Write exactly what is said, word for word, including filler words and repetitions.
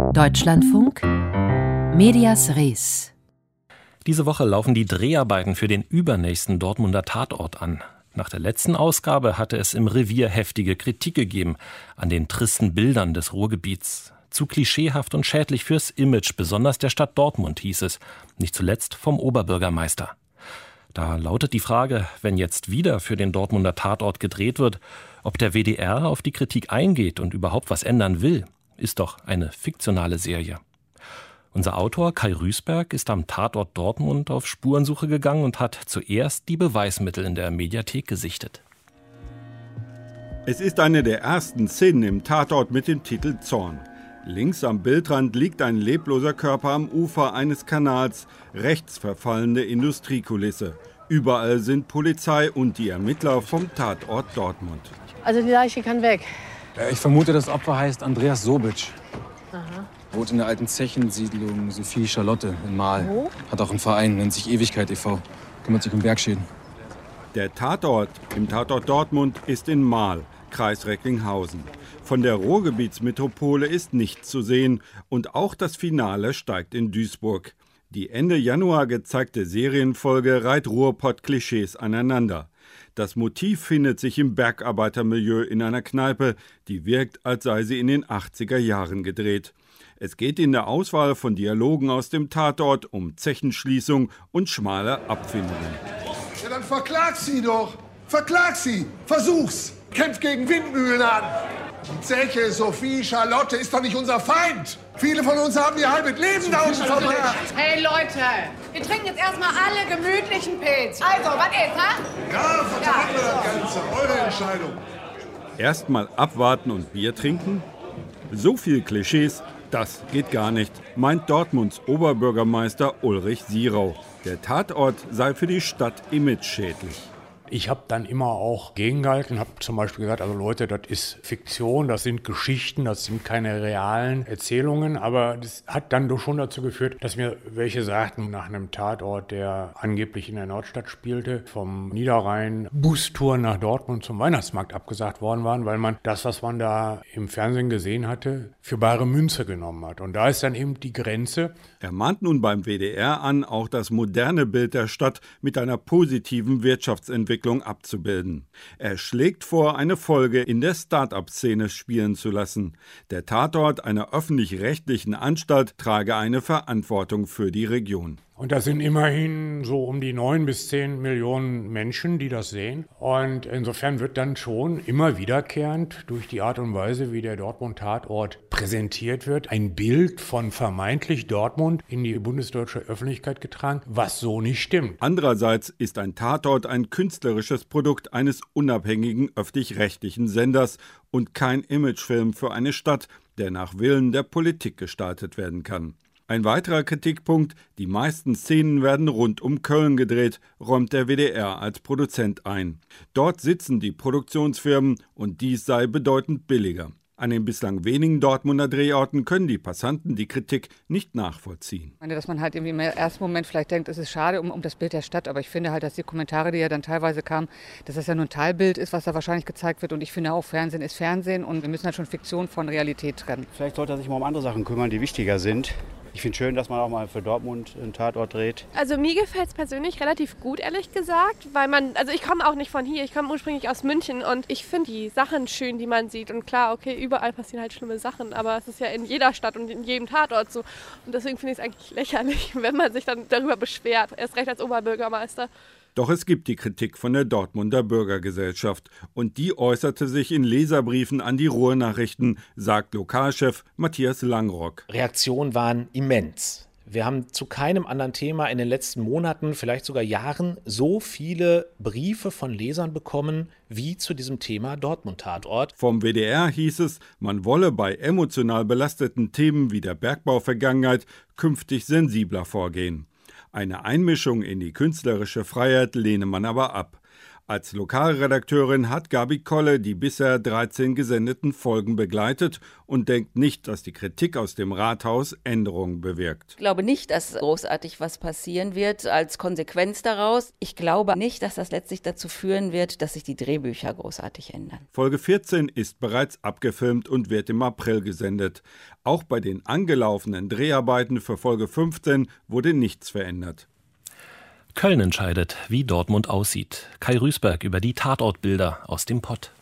Deutschlandfunk Medias Res. Diese Woche laufen die Dreharbeiten für den übernächsten Dortmunder Tatort an. Nach der letzten Ausgabe hatte es im Revier heftige Kritik gegeben an den tristen Bildern des Ruhrgebiets. Zu klischeehaft und schädlich fürs Image, besonders der Stadt Dortmund, hieß es, nicht zuletzt vom Oberbürgermeister. Da lautet die Frage, wenn jetzt wieder für den Dortmunder Tatort gedreht wird, ob der W D R auf die Kritik eingeht und überhaupt was ändern will. Ist doch eine fiktionale Serie. Unser Autor Kai Rüßberg ist am Tatort Dortmund auf Spurensuche gegangen und hat zuerst die Beweismittel in der Mediathek gesichtet. Es ist eine der ersten Szenen im Tatort mit dem Titel Zorn. Links am Bildrand liegt ein lebloser Körper am Ufer eines Kanals, rechts verfallene Industriekulisse. Überall sind Polizei und die Ermittler vom Tatort Dortmund. Also die Leiche kann weg. Ich vermute, das Opfer heißt Andreas Sobic. Aha. Wohnt in der alten Zechensiedlung Sophie Charlotte in Mahl. Wo? Hat auch einen Verein, nennt sich Ewigkeit e V Kümmert sich um Bergschäden. Der Tatort im Tatort Dortmund ist in Mahl, Kreis Recklinghausen. Von der Ruhrgebietsmetropole ist nichts zu sehen und auch das Finale steigt in Duisburg. Die Ende Januar gezeigte Serienfolge reiht Ruhrpott-Klischees aneinander. Das Motiv findet sich im Bergarbeitermilieu in einer Kneipe, die wirkt, als sei sie in den achtziger Jahren gedreht. Es geht in der Auswahl von Dialogen aus dem Tatort um Zechenschließung und schmale Abfindungen. Ja, dann verklag sie doch! Verklag sie! Versuch's! Kämpft gegen Windmühlen an! Die Zeche Sophie Charlotte ist doch nicht unser Feind! Viele von uns haben ihr halbes Leben da unten verbracht! Hey Leute, wir trinken jetzt erstmal alle gemütlichen Pilz. Also, was ist, ha? Ja, vertragen wir das Ganze. Eure Entscheidung. Erstmal abwarten und Bier trinken? So viel Klischees, das geht gar nicht, meint Dortmunds Oberbürgermeister Ulrich Sirau. Der Tatort sei für die Stadt imageschädlich. Ich habe dann immer auch gegengehalten, habe zum Beispiel gesagt, also Leute, das ist Fiktion, das sind Geschichten, das sind keine realen Erzählungen, aber das hat dann doch schon dazu geführt, dass mir welche sagten, nach einem Tatort, der angeblich in der Nordstadt spielte, vom Niederrhein Bustour nach Dortmund zum Weihnachtsmarkt abgesagt worden waren, weil man das, was man da im Fernsehen gesehen hatte, für bare Münze genommen hat. Und da ist dann eben die Grenze. Er mahnt nun beim W D R an, auch das moderne Bild der Stadt mit einer positiven Wirtschaftsentwicklung abzubilden. Er schlägt vor, eine Folge in der Start-up-Szene spielen zu lassen. Der Tatort einer öffentlich-rechtlichen Anstalt trage eine Verantwortung für die Region. Und das sind immerhin so um die neun bis zehn Millionen Menschen, die das sehen. Und insofern wird dann schon immer wiederkehrend durch die Art und Weise, wie der Dortmund-Tatort präsentiert wird, ein Bild von vermeintlich Dortmund in die bundesdeutsche Öffentlichkeit getragen, was so nicht stimmt. Andererseits ist ein Tatort ein künstlerisches Produkt eines unabhängigen öffentlich-rechtlichen Senders und kein Imagefilm für eine Stadt, der nach Willen der Politik gestaltet werden kann. Ein weiterer Kritikpunkt, die meisten Szenen werden rund um Köln gedreht, räumt der W D R als Produzent ein. Dort sitzen die Produktionsfirmen und dies sei bedeutend billiger. An den bislang wenigen Dortmunder Drehorten können die Passanten die Kritik nicht nachvollziehen. Ich meine, dass man halt irgendwie im ersten Moment vielleicht denkt, es ist schade um, um das Bild der Stadt, aber ich finde halt, dass die Kommentare, die ja dann teilweise kamen, dass das ja nur ein Teilbild ist, was da wahrscheinlich gezeigt wird, und ich finde auch, Fernsehen ist Fernsehen und wir müssen halt schon Fiktion von Realität trennen. Vielleicht sollte er sich mal um andere Sachen kümmern, die wichtiger sind. Ich finde es schön, dass man auch mal für Dortmund einen Tatort dreht. Also mir gefällt es persönlich relativ gut, ehrlich gesagt, weil man, also ich komme auch nicht von hier, ich komme ursprünglich aus München und ich finde die Sachen schön, die man sieht, und klar, okay, überall passieren halt schlimme Sachen, aber es ist ja in jeder Stadt und in jedem Tatort so, und deswegen finde ich es eigentlich lächerlich, wenn man sich dann darüber beschwert, erst recht als Oberbürgermeister. Doch es gibt die Kritik von der Dortmunder Bürgergesellschaft und die äußerte sich in Leserbriefen an die Ruhrnachrichten, sagt Lokalchef Matthias Langrock. Reaktionen waren immens. Wir haben zu keinem anderen Thema in den letzten Monaten, vielleicht sogar Jahren, so viele Briefe von Lesern bekommen wie zu diesem Thema Dortmund-Tatort. Vom W D R hieß es, man wolle bei emotional belasteten Themen wie der Bergbauvergangenheit künftig sensibler vorgehen. Eine Einmischung in die künstlerische Freiheit lehne man aber ab. Als Lokalredakteurin hat Gabi Kolle die bisher dreizehn gesendeten Folgen begleitet und denkt nicht, dass die Kritik aus dem Rathaus Änderungen bewirkt. Ich glaube nicht, dass großartig was passieren wird als Konsequenz daraus. Ich glaube nicht, dass das letztlich dazu führen wird, dass sich die Drehbücher großartig ändern. Folge vierzehn ist bereits abgefilmt und wird im April gesendet. Auch bei den angelaufenen Dreharbeiten für Folge fünfzehn wurde nichts verändert. Köln entscheidet, wie Dortmund aussieht. Kai Rüßberg über die Tatortbilder aus dem Pott.